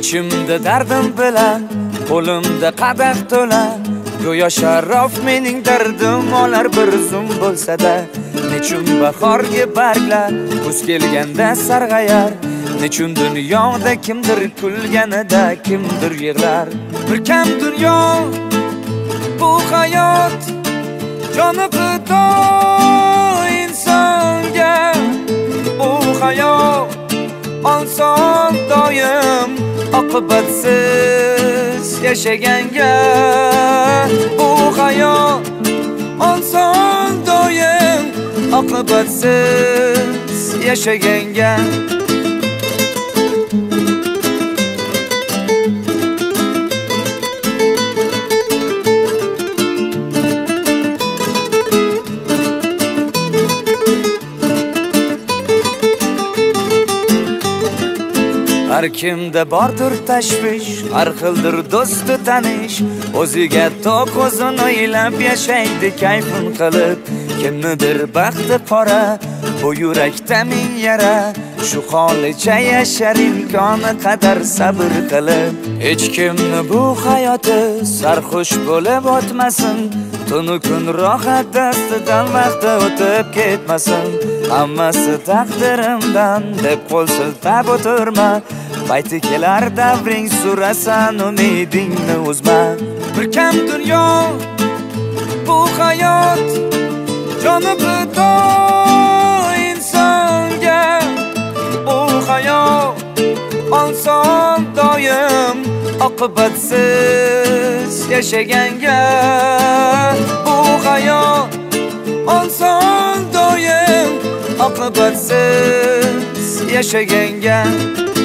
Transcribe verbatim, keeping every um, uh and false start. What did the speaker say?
Ichimda dardim bilan, qo'limda qadah to'la, go'yo sharof mening dardim olar bir zum bo'lsa-da. Nechun bahorga barglar kuz kelganda sarg'ayar, nechun dunyoda kimdir kulganida kimdir yig'lar. Bir kam dunyo bu hayot, joni fido insonga. Bu hayot oson doim oqibatsiz yashaganga. Bu hayot oson doim oqibatsiz yashaganga. Har kimda bordir tashvish, har xildir do'sti tanish, o'ziga to'q o'zini o'ylab yashaydi kayfun qilib. Kimnidir baxti qora, bu yurakda ming yara, shu holicha yashar imkoni qadar sabr qilib. Hech kimni bu hayoti sarxush bo'lib o'tmasin, tunu kun rohat dastidan vaqti o'tib ketmasin. Hammasi taqdirimdan deb qo'l siltab o'tirma, payti kelar davring surasan umidingni uzma. Bir kam dunyo bu hayot, joni fido insonga. Bu hayot oson doim oqibatsiz yashaganga. Bu hayot oson doim oqibatsiz yashaganga.